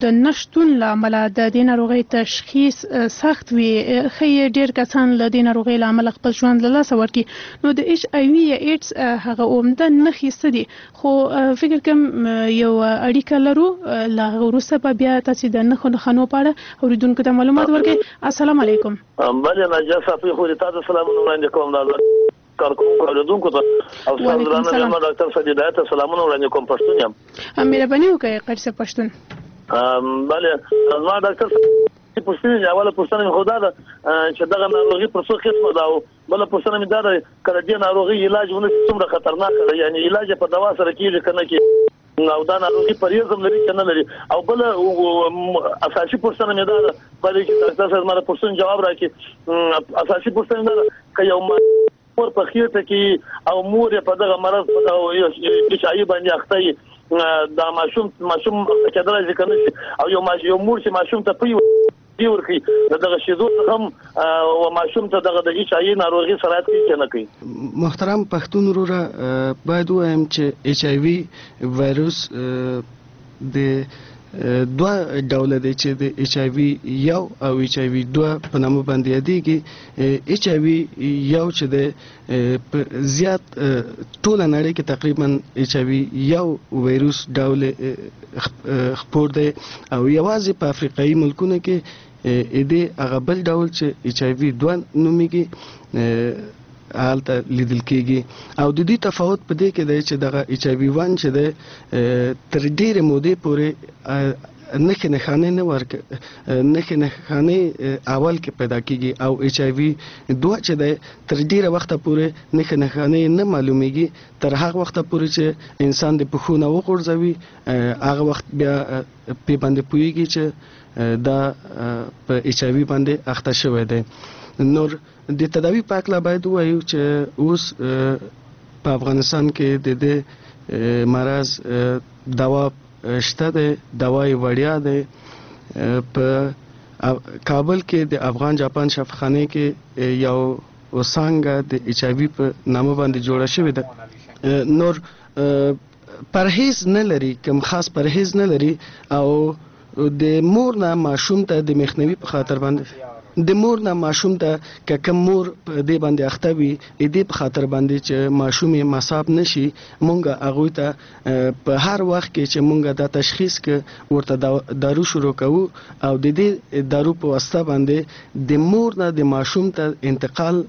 د نشټون له امله د دې ناروغۍ تشخیص سخت وي، ښایي ډېر کسان له دې ناروغۍ له امله خپل ژوند له لاسه ورکړي. نو د HIV یا ایډز هغه عمده نښې څه دي؟ خو فکر کوم یو اړیکه لرو، له هغه وروسته به بیا تاسې د نښو په اړه اورېدونکو ته معلومات ورکړئ. السلام علیکم. بله ناجیه صافي خو دې تاسو سلامونه وړاندې کوم دا کارکوونکو اورېدونکو ته او ستاسو درانه مېلمه ډاکټر سید هدایت ته سلامونه وړاندې کوم. پښتون یم. مهرباني وکړئ قاری صاحب پښتون. بله زما ډاکټر پوښتنه اوله پوښتنه مې خو دا ده چې دغه ناروغي پر څو قسمه ده او بله پوښتنه مې دا ده که د دې ناروغي علاج ونشي څومره خطرناکه ده، یعنې علاج په دوا سره کېږي که نه کېږي او دا ناروغي پرهیز هم لري که نه لري. او بله اساسي پوښتنه مې دا ده باید چې ډاکټر صاحب زما د پوښتنې جواب راکړي. اساسي پوښتنه دا ده که یو مور په خېټه کې او مور یې په دغه مرض په دغه HIV باندې اخته وي دا ماشوم کېدلی شي که نه شي، او یو مور چې ماشوم ته پوی ورکوي دغه شیدو څخه هم ماشوم ته دغه د HIV ناروغي سرایت کوي چې نه کوي. محترم پښتون وروره باید ووایم چې HIV وایروس د دوه ډوله دی چې د HIV یو او HIV دوه په نامه باندې یادېږي. HIV یو چې د زیات ټوله نړۍ کې تقریبا HIV یو وایروس ډول خپور دی او یوازې په افریقایي ملکونو کې دې هغه بل ډول چې HIV دوه نومیږي حالته لیدل کېږي. او د دې تفاوت په دې کې دی چې دغه HIV1 چې دی تر ډېرې مودې پورې نښې نښانې اول کې پیدا کېږي او HIV2 چې دی تر ډېره وخته پورې نښې نښانې نه معلومیږي تر هغه وخته پورې چې انسان د پښو نه وغورځوي هغه وخت بیا پې باندې پوهېږي چې دا په HIV باندې اخته شوی دی. نور د تداوی په اړه باید ووایو چې اوس په افغانستان کې د دې مرض دوا شته دی، دوا یې وړیا دی. په کابل کې د افغان جاپان شفاخانه کې یو وسانګه د HIV په نامه باندې جوړه شوې ده. نور پرهیز نه لري، کوم خاص پرهیز نه لري او د مور نه ماشوم ته د مخنیوي په خاطر باندې د مور نه ماشوم ته که کوم مور په دې باندې اخته وي دې په خاطر باندې چې ماشوم یې مصاب نشي مونږ هغوی ته په هر وخت کې چې مونږ دا تشخیص کې ورته دارو شروع کوو او د دې دارو په واسطه باندې د مور نه د ماشوم ته انتقال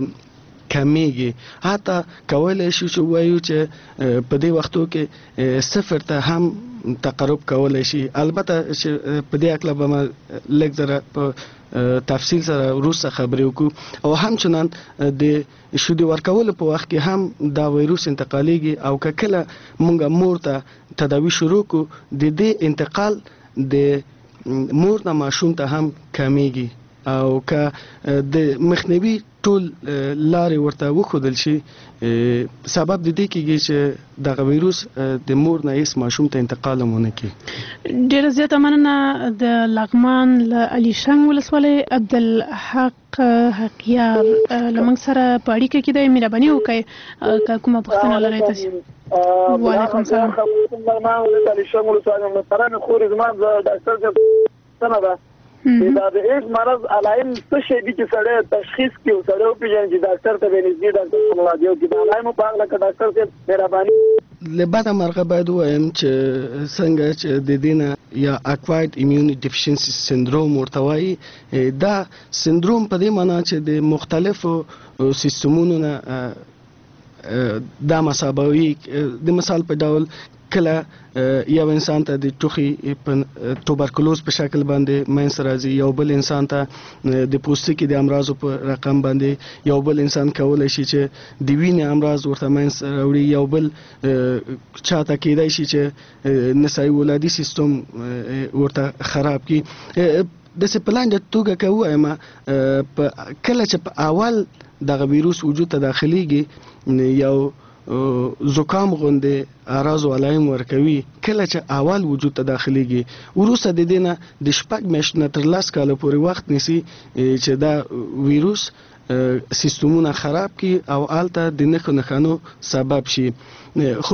کمیږي. حتی کولی شو چې وایو چې په دې وختو کې صفر ته هم تقرب کولی شي. البته چې په دې اړه به ما لږ ذره په تفصیل سره وروسته خبرې وکړو. او همچنان د شیدو ورکولو په وخت کې هم دا وایروس انتقالیږي او که کله مونږ مور ته تداوي شروع کړو د دې انتقال د مور نه ماشوم ته هم کمیږي. او که د مخنیوي ټول لارې ورته وښودل شي سبب د دې کېږي چې دغه ویروس د مور نه هیڅ ماشوم ته انتقال هم ونه کړي. ډېره زیاته مننه. د لغمان له علیشنګ ولسوالۍ عبدالحق حقیار له موږ سره په اړیکه کې دی. مهرباني وکړئ که کومه پوښتنه لرئ تاسې. وعلیکم السلام. لغمان ولایت علیشنګ ولسوالۍ محترم خورې زما د ډاکټر صاحب پوښتنه ده دا د ایډز مرض علائم څه شی دي چې سړی تشخیص کړي او سړی وپېژني چې ډاکټر ته به نږدې ډاکټر ته مراجعه وکړي. د علایمو په هکله که ډاکټر صاحب مهرباني. له بده مرغه باید ووایم چې څنګه چې د دې نه یا اکوایرډ ایمیوني ډیفیشنسي سندروم ورته وایي دا سندروم په دې معنا چې د مختلفو سیستمونو نه دا مسابوي. د مثال په ډول کله یو انسان ته د ټوخي په توبرکلوز په شکل باندې منځ راځي، یو بل انسان ته د پوستکي د امراضو په رقم باندې، یو بل انسان کولی شي چې د وینې امراض ورته منځ راوړي، یو بل چاته کېدای شي چې نسایي ولادي سیستم ورته خراب کړي. داسې په لاندې توګه که ووایم کله چې په اول دغه ویروس وجود ته داخلیږي یو زکام غوندې اعراض او علائم ورکوي. کله چې اول وجود ته داخلیږي وروسته د دې نه د 6 میاشتو نه تر 10 کاله پورې وخت نیسي چې دا ویروس سیستمونه خراب کړي او هلته د نښو نښانو سبب شي. خو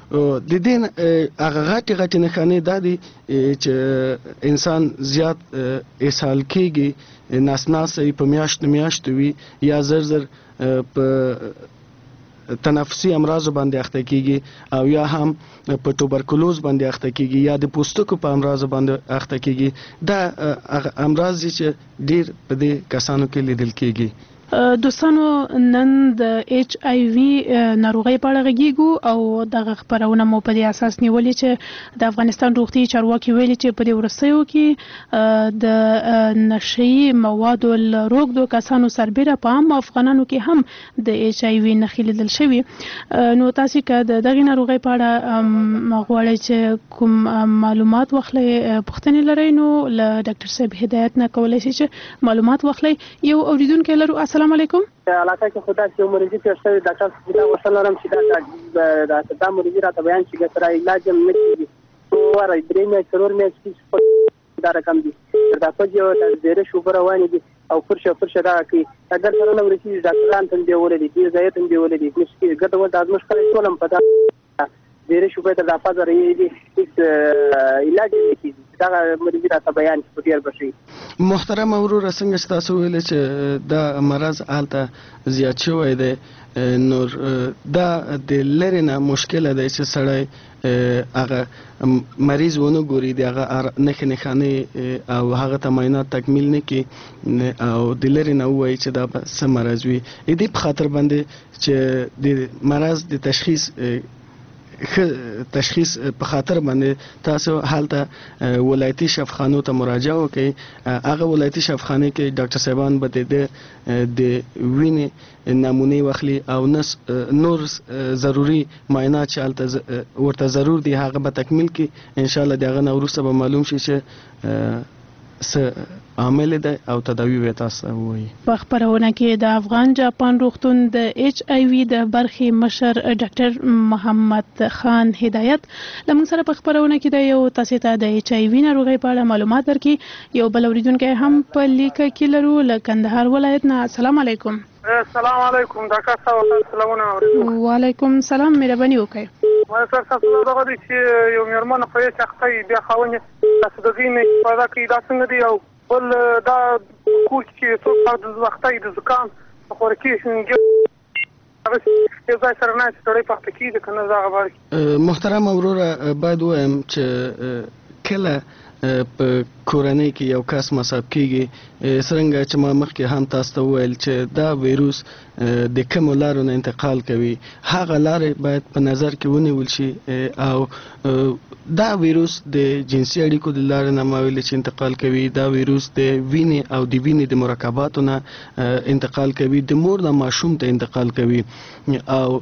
د دې هغه غټې نښانې دا دي چې انسان زیات اسهال کېږي، ناسناسه په میاشتو وي یا زر په تنفسي امراض باندې اخته کیږي او یا هم په توبرکلوز باندې اخته کیږي یا د پوستکو په امراض باندې اخته کیږي. دا امراض چې ډیر په دې کسانو کې لیدل کیږي. دوستانو نن د ایچ آی وی ناروغۍ په اړه غږیږو او دغه خبرونه مو په دې اساس نیولې چې د افغانستان روغتي چارواکي ویلي چې په دې وروستیو کې د نشئی موادو لروغدو کسانو سربېره په عام افغانانو کې هم د ایچ آی وی نښې لیدل شوي. نو تاسو که د دغه ناروغۍ په اړه غواړئ چې کوم معلومات واخلئ، پوښتنې لرئ، نو له ډاکټر صاحب هدایت نه کولی شئ چې معلومات واخلئ. یو اوریدونکی لرو. السلام علیکم. علاقه کې خدا چې مریضي تیر شوی ډاکټر صاحب دا وصل لرم چې دا مریضي راته بیان شي چې تر علاج هم نه کیږي. ورای درې مې څلور مې دا رقم دي دا په یو د زیره شوبره وانی دي او فرشه دا کوي اگر سره نو ورسي ډاکټران ته دی ولې دي ځای ته دی ولې دي چې ګټه ول د ازمش کړی ټولم پتا زیره شوبه ته د افاظ رہی دي علاج نه کیږي. دا مریضي راته بیان په ډیر بشي. محترم ورور څنګه تاسو ویل چې دا مرض حالته زیات شوی دی، نور دا د لرنه مشکل دی چې سړی هغه مریض ونه ګوري، دغه نښانې او هغه تمرینات تکمیل نه کی او د لرنه وایي چې دا څه مرض وي. دې په خاطر باندې چې د مرض د تشخیص په خاطر باندې تاسو حالته ولایتي شفاخانو ته مراجعه وکړئ. هغه ولایتي شفاخانه کې ډاکټر صاحبان به د وینې نمونې واخلي او نور ضروري معاینات چې هلته ورته ضرور دي هغه به تکمیل کړي. انشاءالله د هغه نه وروسته به معلوم شي چې څه عامل ده او تداوی به تاسو وایي. په خبرونه کې د افغان جاپان روغتون د ایچ آی وی د برخې مشر ډاکټر محمد خان هدایت لمن سره په خبرونه کې د یو تاسو ته د ایچ آی وی ناروغۍ په اړه معلومات درکې. یو بل اوریدونکی هم په لیکه کې لرو له کندهار ولایت نه. السلام علیکم. السلام علیکم ډاکټر صاحب. سلامونه اوریدو. وعلیکم السلام. مهرباني وکړئ. ما سره تاسو دغه دي چې یو میرمن په یوه چختې بیا خاونې تاسو د دې پیدا کې دا څنګه دی او بل دا کوچ چې څو د وختي د زکام خورکی څنګه یو ځای سره نه ستړي پاتې کیږي کنه دا خبره. محترم وروره باید وایم چې کله په کورنۍ کې یو کس مصاب کیږي څنګه چې ما مخکې هم تاسو ته وویل چې دا ویروس د کومو لارو نه انتقال کوي، هغه لارې باید په نظر کې ونیول شي او دا ویروس د جنسي اړیکو د لارې نه ما ویل چې انتقال کوي. دا ویروس د وینې او د وینې د مرکباتو نه انتقال کوي، د مور نه ماشوم ته انتقال کوي او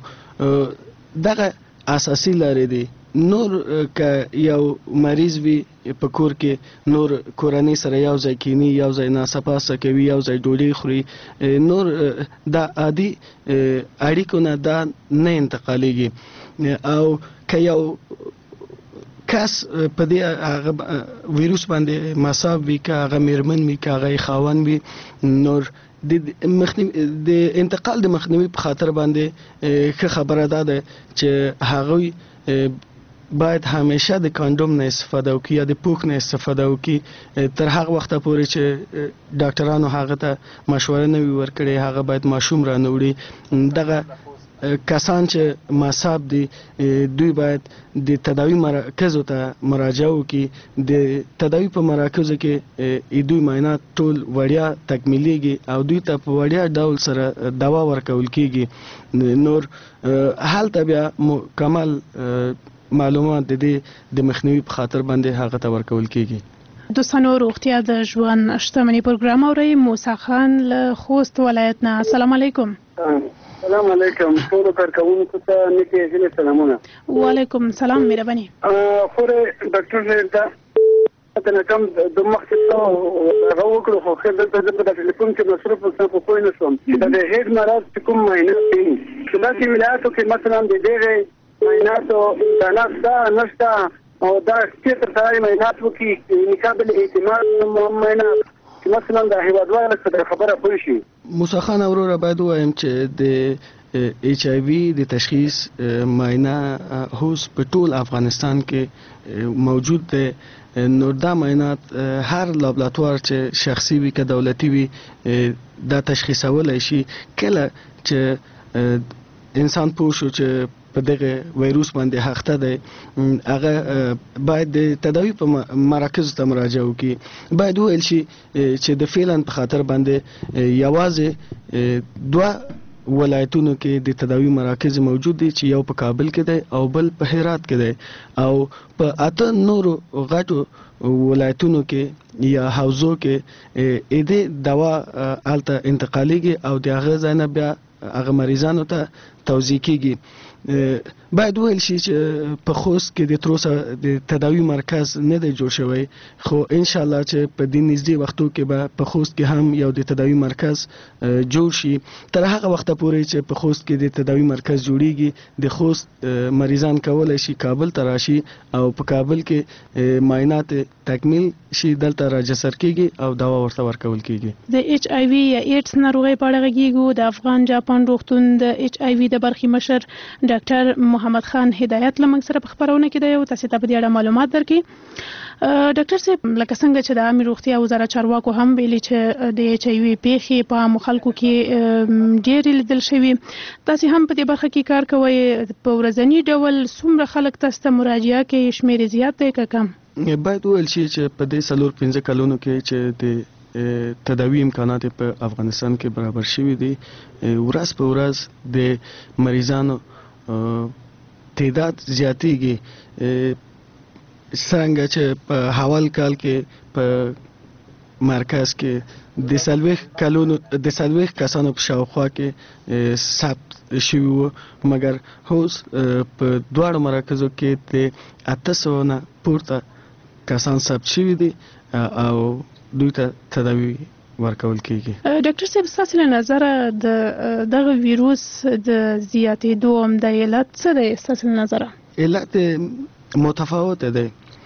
دغه اساسي لارې دي. نور که یو مریض وي په کور کې نور کورنۍ سره یو ځای کینی، یو ځای ناڅاپاسه کوي، یو ځای ډوډۍ خوري، نور دا عادي اړیکو نه دا نه انتقالیږي. او که یو کس په دې هغه ویروس باندې مصاب وي، که هغه میرمن وي، که هغه خاوند وي، نور د انتقال د مخنیوي په خاطر باندې ښه خبره ده چې هغوی باید همیشه د کاندوم نه استفاده وکړي یا د پوښ نه استفاده وکړي تر هغه وخته پورې چې ډاکټرانو هغه ته مشوره نه وي ورکړې، هغه باید ماشوم را نه وړي. دغه کسان چې مصاب دي دوی باید د تداوی مراکزو ته مراجعه وکړي. د تداوی په مراکزو کې دوی معاینات ټول وړیا تکمیلیږي او دوی ته په وړیا ډول سره دوا ورکول کیږي. نور هلته بیا مکمل معلومات د دې د مخنیوي په خاطر باندې هغه ته ورکول کیږي. دوستانو روغتیا د ژوند شتمنۍ پروګرام اورئ. موسی خان له خوست ولایت نه. السلام علیکم. السلام علیکم. ټول کارکونکو ته نیکه هیله سلامونه. وعلیکم السلام. مهرباني. خو ډاکټر صاحب ته کوم د مخکې هغه وکړو خو خیر دلته د ټلیفون کې مصروف اوسم په پوه نه شوم چې د هیډ مرض کوم معاینه کوي. داسې ولایتو کې مثلا د دغه معایناتو امکانات دا نشته او دا چې تر سره معاینات وکړي قابل اعتماد معاینات چې مثلا د هیوادوالو څخه خبره پوه شي. موسی خان وروره باید وایم چې د ایچ آی وی د تشخیص معاینه اوس په ټول افغانستان کې موجود دی. نو دا معاینات هر لابراتوار چې شخصي وي که دولتي وي دا تشخیصولی شي. کله چې انسان پوه شو چې په دغه وایروس باندې اخته دی هغه باید د تداوی په مراکزو ته مراجعه وکړي. باید وویل شي چې د فعلا په خاطر باندې یوازې 2 ولایتونو کې د تداوی مراکز موجود دي چې یو په کابل کې دی او بل په هرات کې دی او په 8 نورو غټو ولایتونو کې یا حوزو کې اې دوا الته انتقالیږي او د هغه ځای نه بیا هغه مریضانو ته توزیع کیږي. باید ویل شي چې په خوست کې د تروسه د تداوی مرکز نه دی جوړ شوی خو ان شاء الله چې په دې نږدې وختو کې به په خوست کې هم یو د تداوی مرکز جوړ شي. تر هغه وخت پورې چې په خوست کې د تداوی مرکز جوړیږي د خوست مریضان کولای شي کابل ته راشي او په کابل کې معاینات تکمیل شي دلته راجسر کیږي او دوا ورته ورکول کیږي. د ایچ آی وی یا ایډز ناروغي په اړه غږیږو. د افغان جاپان روغتون د ایچ آی وی د برخې مشر ډاکټر محمد خان هدایت لمنګ سره په خبرونه کې دی او تاسو ته په دې اړه معلومات درکړي. ډاکټر صاحب لکه څنګه چې د عامه روغتیا وزارت چارواکو هم ویلي چې د ایچ آی وی پیښې په عامو خلکو کې ډېرې لیدل شوي. تاسو هم په دې برخه کې کار کوئ. په ورځني ډول څومره خلک تاسو ته مراجعه کوي؟ شمېر زیات دی که کم؟ باید وویل شي چې په دې 4-5 کلونو کې چې د تداوی امکانات په افغانستان کې برابر شوي دي ورځ په ورځ د مریضانو تعداد زیاتیږي. څنګه چې په حوال کال کې په مرکز کې د 40 کسانو په شاوخوا کې ثبت شوي وو مګر اوس په دواړو مراکزو کې د 800 نه پورته کسان ثبت شوي دي او دوی ته تداوی ورکول کیږي. ډاکټر صاحب ستاسو له نظره دغه ویروس د زیاتېدو عمده علت څه دی؟ ستاسو له نظره علت متفاوت دی.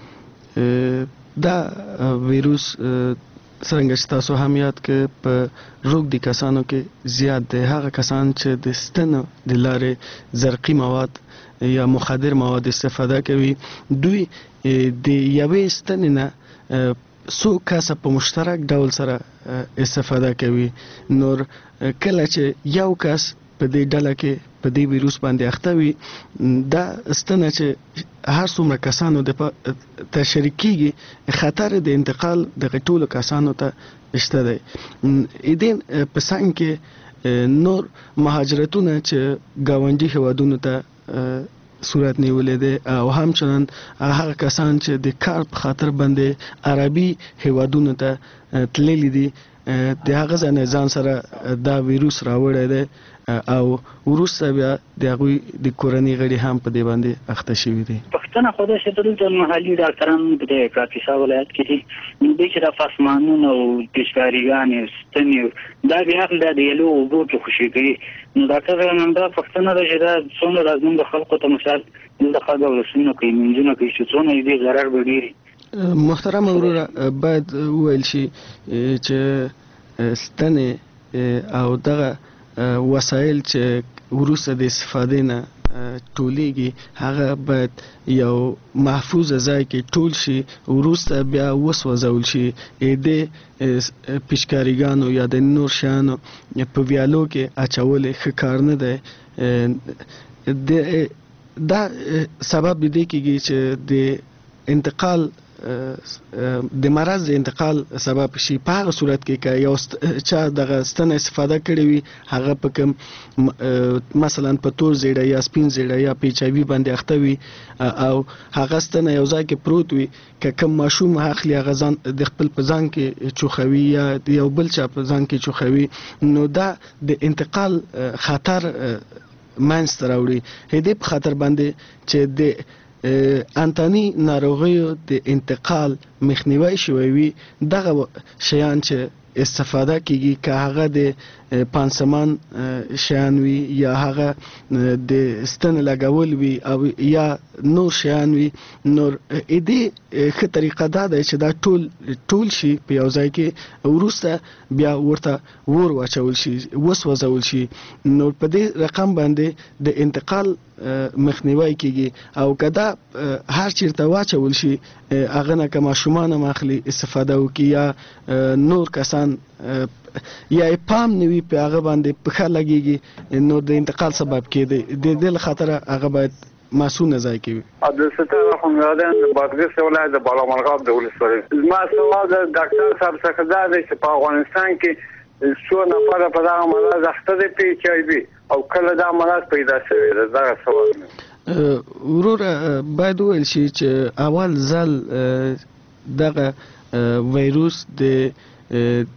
دا ویروس څنګه چې تاسو هم یاد کړئ په روږدي کسانو کې زیات دی. هغه کسان چې د ستنو د لارې زرقي مواد یا مخدر مواد استفاده کوي دوی د یوې ستنې نه څو کسه په مشترک ډول سره استفاده کوي. نور کله چې یو کس په دې ډله کې په دې ویروس باندې اخته وي دا ستنه چې هر څومره کسانو ته شریک کیږي خطر د انتقال د ټولو کسانو ته شته دی. دې په څنګ کې نور مهاجرتونه چې ګاونډي هیوادونو ته صورت نیولې ده او همچنان هغه کسان چې د کار په خاطر باندې عربي هیوادونو ته تللي دي د هغه ځان سره دا ویروس راوړی دی او وروسته بیا د هغوی د کورنۍ غړي هم په دې باندې اخته شوي دي. پښتنه خو داسې دلته محلي ډاکټران په کاپیسا ولایت کې دي دوی چې د فاسمانونو او پیشکاریګانې ستنې دا بیا هم د یلو اوبو کې خوشي کوي. نو ډاکټر نن دا پښتنه ده چې دا څومره راځم د خلکو ته مثال د خلکو ولسونه کوي منځونه کوي چې څومره دې ضرر به ډېري. محترم وروره باید وویل شي چې ستنې او دغه وسایل چې وروسته د استفادې نه ټولیږي هغه باید یو محفوظ ځای کې ټول شي وروسته بیا وسوځول شي. د پیشکاریګانو یا د نور شیانو په ویالو کې اچول ښه کار نه دی. دا سبب دی کېږي چې د انتقال د مرض د انتقال سبب شي. په هغه صورت کې که یو چا دغه ستنه استفاده کړې وي هغه په کوم مثلا په تور زیړه یا سپین زیړه یا په ایچ آی وي باندې اخته وي او هغه ستنه یو ځای کې پروت وي که کوم ماشوم اخلي هغه ځان د خپل په ځان کې چوخوي یا د یو بل چا په ځان کې چوخوي نو دا د انتقال خطر منځته راوړي. هدې په خاطر باندې چې د انتاني ناروغیو د انتقال مخنیوي شوی وي دغه شیان چې استفاده کیږي که هغه د پانسمان شیان وي یا هغه د ستن لګول وي او یا نور شیان وي نور دې ښه طریقه دا ده چې دا ټول شي په یو ځای کې وروسته بیا ورته ور واچول شي وسوځول شي نو په دې رقم باندې د انتقال مخنیوي کیږي او کدا هر چیرته واچول شي هغه نه کما شومان مخلي استفاده وکي یا نور کسان یا پام نوي په هغه باندې په لګيږي نو د انتقال سبب کېږي د دې خاطر هغه باید مسؤل ځای کوي عبدالستار خونیادان بادغیس ولایت د بالامرغاب د ولسوالۍ ما سوال د ډاکټر صاحب څخه دا دی چې په افغانستان کې څو نفر په دغه مرض اخته دي په ایچ ای وي او کله دا مرض پیدا شوی دا سوال ورور باید ویل شي چې اول ځل دغه وایروس د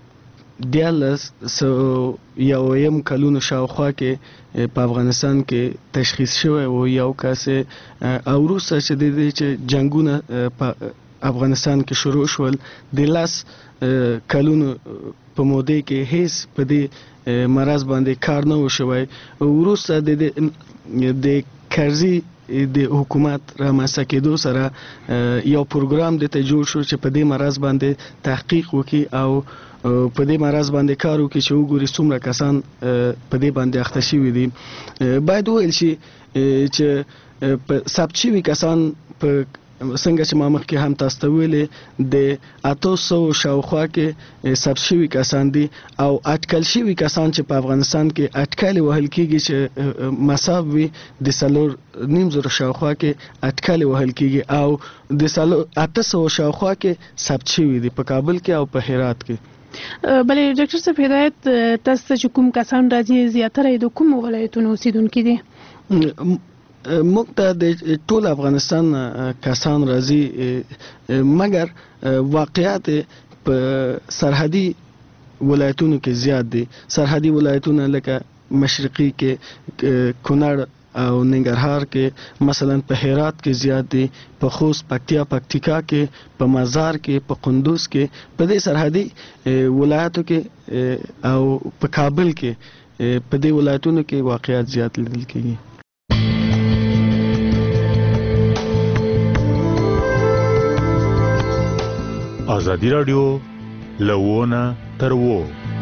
یویم کلونو شاوخوا کې په افغانستان کې تشخیص شوی او یو کس او وروسته چې جنگونه په افغانستان کې شروع شول د لاس کلونو په موده کې هیڅ په دې مرض باندې کار نه وشوي وروسته د کرزي د حکومت رامنځته کېدو سره یو پروګرام د ته جوړ شو چې په دې مرض باندې تحقیق وکړي او په دې مرض باندې کار وکړي چې وګوري څومره کسان په دې باندې اخته شوي دي باید ویل شي چې په ثبت شوي کسان په څنګه چې ما مخکې هم تاسو ته ویلې د 800 شاوخوا کې ثبت شوي کسان دي او اټکل شوي کسان چې په افغانستان کې اټکل وهل کېږي چې مصاب وي د 3.5 شاوخوا کې اټکل وهل کېږي او د 800 شاوخوا کې ثبت شوي دي په کابل کې او په هرات کې بلې ډاکټر صاحب هدایت تاسو چې کوم کسان راځي زیاتره د کوم ولایتونو اوسیدونکي دي موږ ته د ټول افغانستان کسان راځي مګر واقعیت په سرحدي ولایتونو کې زیات دي سرحدي ولایتونه لکه مشرقي کې کونړ او ننګرهار کې مثلا په هرات کې زیات دي په خوست پکتیکا کې په مزار کې په قندوز کې په دې سرحدي ولایتو کې او په کابل کې په دې ولایتونو کې واقعیت زیات لیدل کېږي ازادي رادیو لوونه تر وو